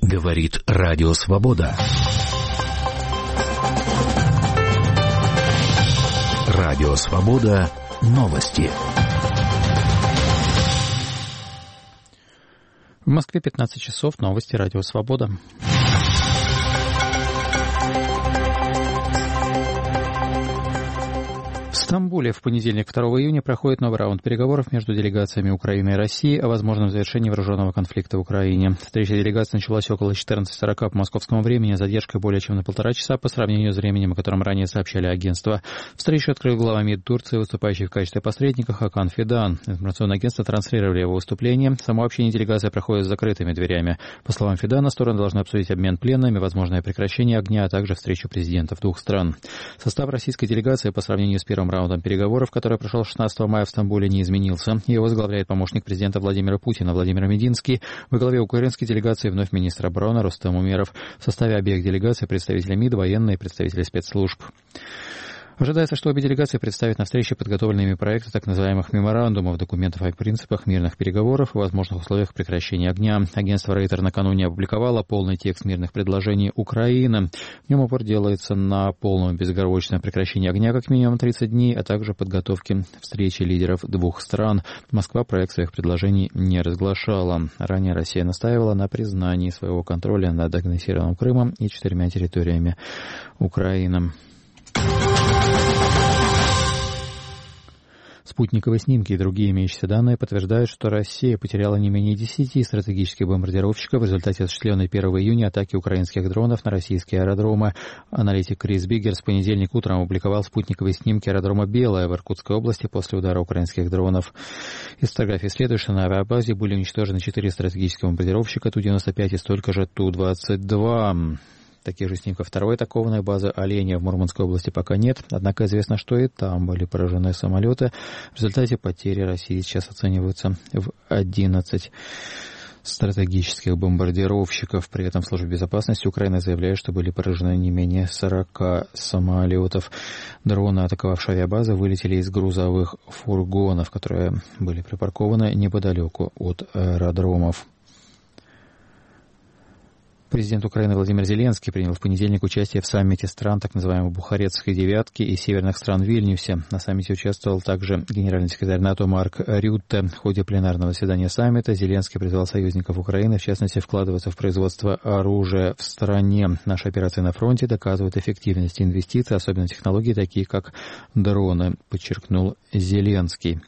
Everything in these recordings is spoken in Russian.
Говорит Радио Свобода. Радио Свобода. Новости. В Москве 15 часов. Новости Радио Свобода. В Стамбуле в понедельник, 2 июня, проходит новый раунд переговоров между делегациями Украины и России о возможном завершении вооруженного конфликта в Украине. Встреча делегаций началась около 14:40 по московскому времени, с задержкой более чем на 1,5 часа по сравнению с временем, о котором ранее сообщали агентства. Встречу открыл глава МИД Турции, выступающий в качестве посредника Хакан Фидан. Информационное агентство транслировали его выступление. Само общение делегации проходит с закрытыми дверями. По словам Фидана, стороны должны обсудить обмен пленными, возможное прекращение огня, а также встречу президентов двух стран. Состав российской делегации по сравнению с первым раундом переговоров, который прошел 16 мая в Стамбуле, не изменился. Его возглавляет помощник президента Владимира Путина Владимир Мединский. Во главе украинской делегации вновь министр обороны Рустем Умеров. В составе обеих делегаций представители МИД, военные и представители спецслужб. Ожидается, что обе делегации представят на встрече подготовленные ими проекты так называемых меморандумов, документов о принципах мирных переговоров и возможных условиях прекращения огня. Агентство Рейтер накануне опубликовало полный текст мирных предложений Украины. В нем упор делается на полном безоговорочном прекращении огня как минимум 30 дней, а также подготовке встречи лидеров двух стран. Москва проект своих предложений не разглашала. Ранее Россия настаивала на признании своего контроля над аннексированным Крымом и 4 территориями Украины. Спутниковые снимки и другие имеющиеся данные подтверждают, что Россия потеряла не менее 10 стратегических бомбардировщиков в результате осуществленной 1 июня атаки украинских дронов на российские аэродромы. Аналитик Крис Биггер в понедельник утром опубликовал спутниковые снимки аэродрома «Белая» в Иркутской области после удара украинских дронов. Из фотографий следует, что на авиабазе были уничтожены 4 стратегических бомбардировщика Ту-95 и столько же Ту-22. Таких же снимков второй атакованной базы «Оленя» в Мурманской области пока нет, однако известно, что и там были поражены самолеты. В результате потери России сейчас оцениваются в 11 стратегических бомбардировщиков. При этом Служба безопасности Украины заявляет, что были поражены не менее 40 самолетов. Дроны, атаковавшие авиабазы, вылетели из грузовых фургонов, которые были припаркованы неподалеку от аэродромов. Президент Украины Владимир Зеленский принял в понедельник участие в саммите стран так называемой Бухарестской девятки и северных стран в Вильнюсе. На саммите участвовал также генеральный секретарь НАТО Марк Рютте. В ходе пленарного заседания саммита Зеленский призвал союзников Украины, в частности, вкладываться в производство оружия в стране. Наши операции на фронте доказывают эффективность инвестиций, особенно технологий, такие как дроны, подчеркнул Зеленский.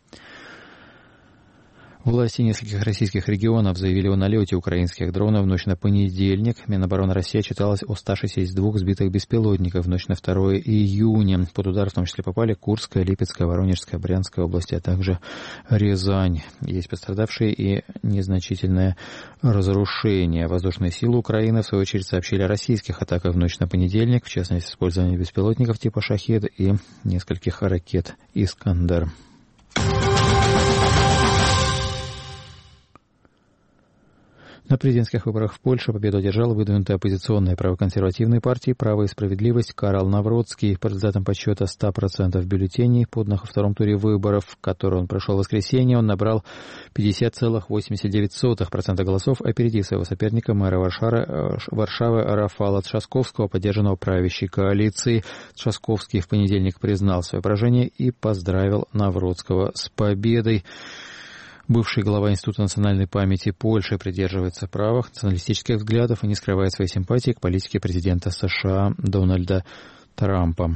Власти нескольких российских регионов заявили о налете украинских дронов в ночь на понедельник. Минобороны России отчиталась о 162 сбитых беспилотников в ночь на 2 июня. Под удар в том числе попали Курская, Липецкая, Воронежская, Брянская области, а также Рязань. Есть пострадавшие и незначительное разрушение. Воздушные силы Украины, в свою очередь, сообщили о российских атаках в ночь на понедельник, в частности, использование беспилотников типа «Шахед» и нескольких ракет «Искандер». На президентских выборах в Польше победу одержал выдвинутый оппозиционной правоконсервативной партии «Право и справедливость» Карл Навроцкий. По результатам подсчета 100% бюллетеней, поданных во втором туре выборов, который он прошел в воскресенье, он набрал 50,89% голосов, опередив своего соперника, мэра Варшавы Рафала Трzaskowskiego, поддержанного правящей коалицией. Трzaskowski в понедельник признал свое поражение и поздравил Навроцкого с победой. Бывший глава Института национальной памяти Польши придерживается правых националистических взглядов и не скрывает своей симпатии к политике президента США Дональда Трампа.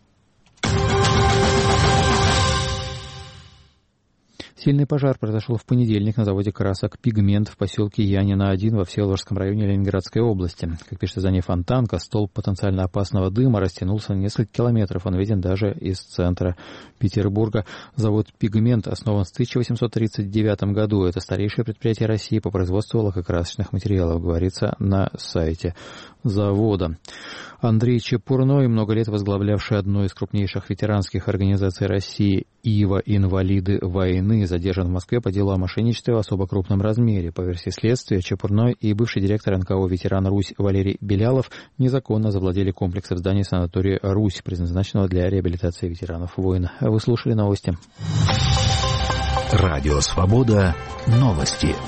Сильный пожар произошел в понедельник на заводе красок «Пигмент» в поселке Янина-1 во Всеволожском районе Ленинградской области. Как пишет издание «Фонтанка», столб потенциально опасного дыма растянулся на несколько километров. Он виден даже из центра Петербурга. Завод «Пигмент» основан в 1839 году. Это старейшее предприятие России по производству лакокрасочных материалов, говорится на сайте завода. Андрей Чепурной, много лет возглавлявший одну из крупнейших ветеранских организаций России «Ива. Инвалиды войны», задержан в Москве по делу о мошенничестве в особо крупном размере. По версии следствия, Чепурной и бывший директор НКО «Ветеран Русь» Валерий Белялов незаконно завладели комплексом зданий санатория «Русь», предназначенного для реабилитации ветеранов войн. Вы слушали новости. Радио «Свобода». Новости.